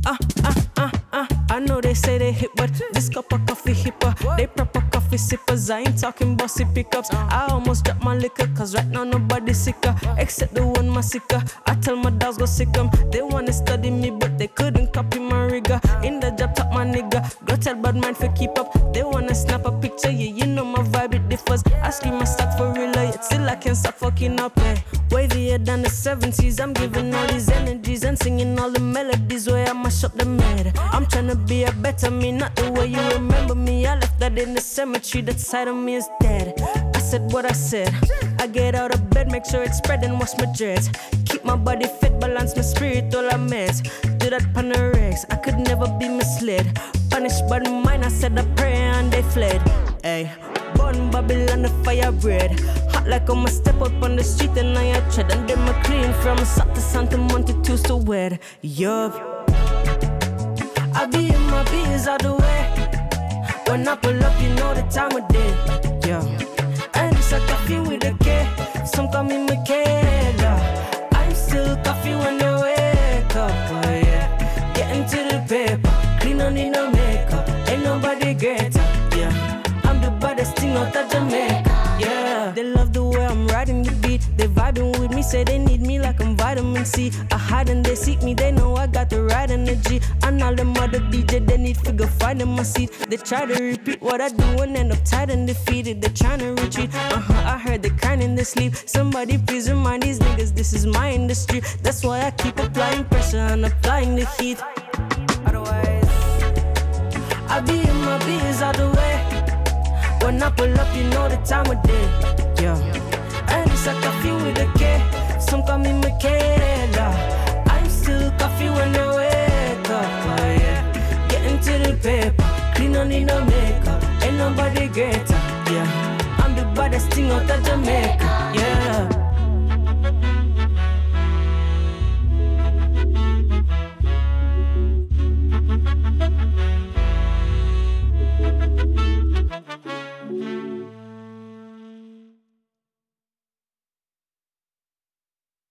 I know they say they hip, but this cup of coffee hipper. They proper coffee sippers. I ain't talking bossy pickups. I almost dropped my liquor, cause right now nobody's sicker. Except the one my sicker. I tell my dogs go sick 'em. They wanna study me, but they couldn't copy my rigor. In the job, top my nigga. Go tell bad mind for keep up. They wanna snap a picture, yeah, you know my vibe, it differs. I scream my stock for real, yet still I can't stop fucking up, eh. Wavier than the 70s, I'm giving all these energies and singing all the melodies where I mash up the mad. I'm tryna be a better me, not the way you remember me. I left that in the cemetery, that side of me is dead. I said what I said. I get out of bed, make sure it's spread and wash my dreads. Keep my body fit, balance my spirit, all I meds. Do that pan the regs, I could never be misled. Punished by the mind, I said a prayer and they fled. Ay, burn Babylon, the fire bread. Hot like I'ma step up on the street and I tread. And then I clean from south to Santa Monte to so wet. Yup, I be in my bees all the way. When I pull up, you know the time of day. Yeah, and it's a coffee with a K. Some call me Michaela. I'm still coffee when I wake up. Oh yeah, getting to the paper. Clean, don't need no makeup. Ain't nobody greater. Yeah, I'm the baddest thing out of Jamaica. Yeah, they love the way I'm riding the beat. They vibing with me, say they need me like I'm vitamin C. I hide and they seek me, they know I got the right energy. And all them other DJ, they need figure find in my seat. They try to repeat what I do and end up tired and defeated. They tryna retreat, I heard they crying in their sleep. Somebody please remind these niggas this is my industry. That's why I keep applying pressure and applying the heat. Otherwise, I be in my bees all the way. When I pull up, you know the time of day. Yeah, and it's a coffee with a K. Some call me Michaela. I'm still coffee when I wake up. Oh yeah, getting to the paper. Clean, don't need no makeup. Ain't nobody greater. Yeah, I'm the baddest thing out of Jamaica. Yeah.